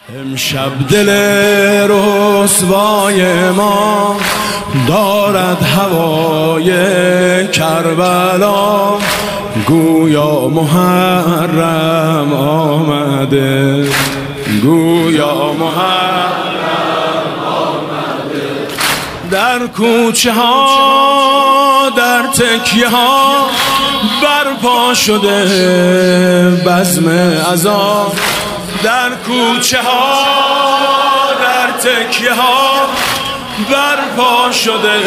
امشب دل رسوای ما دارد هوای کربلا، گویا محرم آمده، گویا محرم آمده. در کوچه ها در تکیه ها برپا شده بزم عزا، در کوچه ها در تکیه ها برپا شده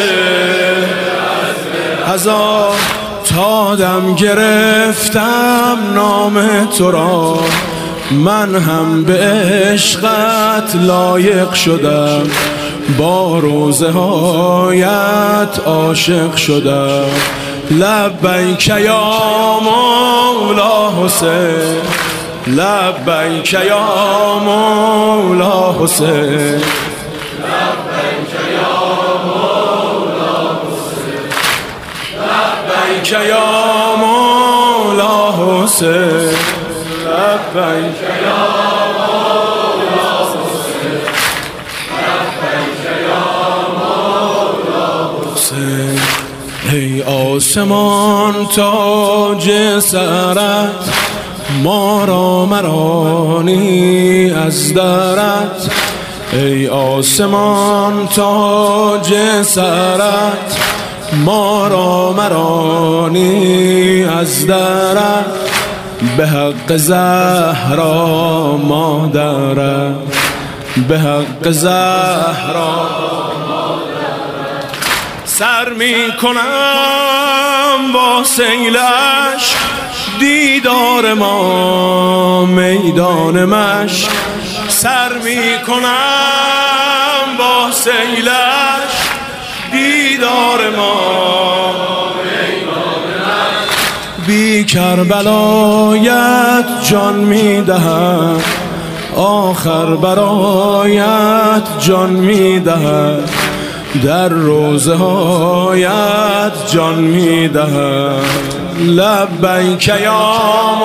عزا. تا دم گرفتم نام تو را، من هم به عشقت لایق شدم، با روزه هایت عاشق شدم. لبیک یا مولا حسین، لبیک یا مولا حسین، لبیک یا مولا حسین، لبیک یا مولا حسین، لبیک یا مولا حسین، لبیک یا مولا حسین. ای آسمان تاج سرت، ما را مرانی از درت. ای آسمان تاج سرت، ما را مرانی از درت. به حق زهرا مادرت، به حق زهرا مادرت. سر می کنم با سیلش دیدار ما میدان مشک، سر می کنم با سیلش دیدار ما میدان مشک. بی کربلایت جان می دهم، آخر برایت جان می دهم، در روزه هایت جان می دهم. لبیک یا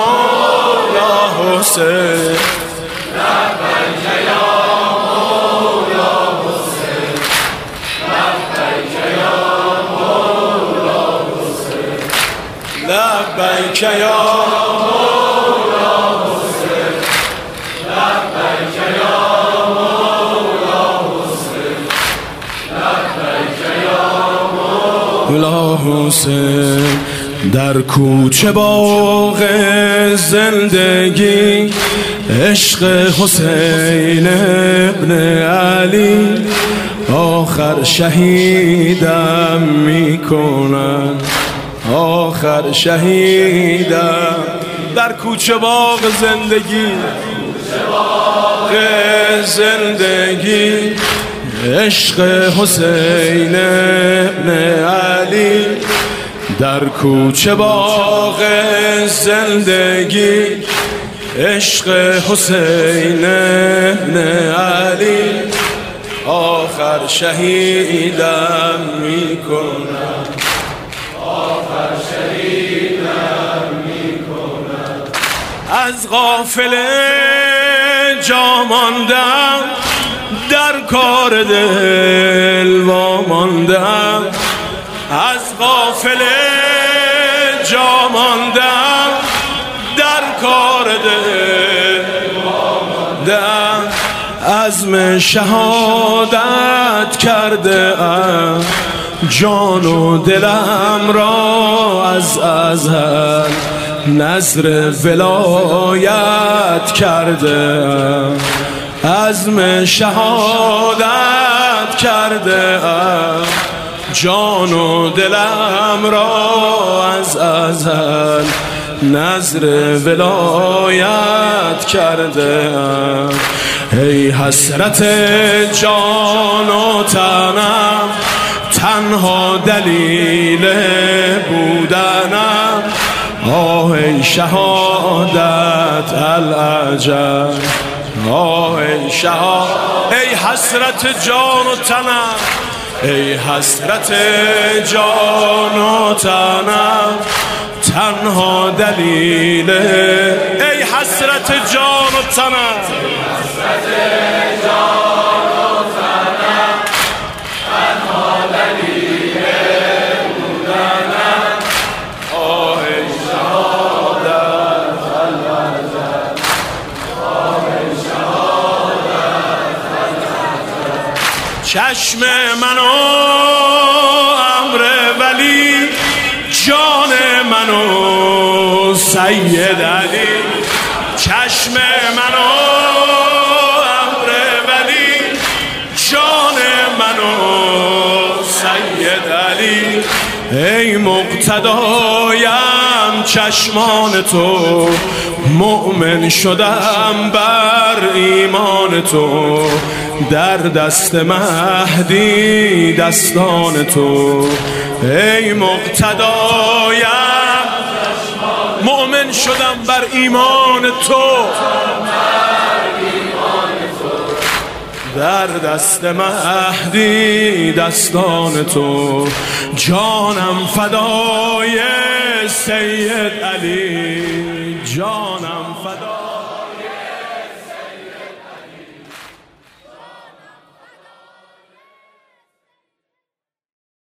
مولا حسین، لبیک یا مولا حسین، لبیک یا مولا حسین، لبیک یا مولا حسین، لبیک یا مولا حسین، لبیک یا مولا حسین. در کوچه باغ زندگی عشق حسین ابن علی، آخر شهیدم میکنن، آخر شهیدم. در کوچه باغ زندگی، باغ زندگی عشق حسین ابن علی، در کوچه باغ زندگی عشق حسین ابن علی، آخر شهیدم میکنم، آخر شهیدم میکنم. از غافله جا ماندم، در کار دل واماندم، از غافله جا ماندم، در کار دل واماندم. عزم شهادت کرده ام، جان و دلم را از ازل نذر ولایت کرده ام. عزم شهادت کرده ام، جان و دلم را از ازل نذر ولایت کرده ام. ای حسرت جان و تنم، تنها دلیل بودنم. آه ای شهادت العجب، آه ای شهادت. ای حسرت جان و تنم، ای حسرت جان و تنم، تنها دلیل. ای حسرت جان و تنم، چشم منو امر ولی، جان منو سید علی. چشم منو امر ولی، جان منو سید علی. ای مقتدایم چشمان تو، مؤمن شدم بر ایمان تو. در دست مهدی دستان تو. ای مقتدایم مؤمن شدم بر ایمان تو. در دست مهدی دستان تو. جانم فدای سید علی، جانم فدای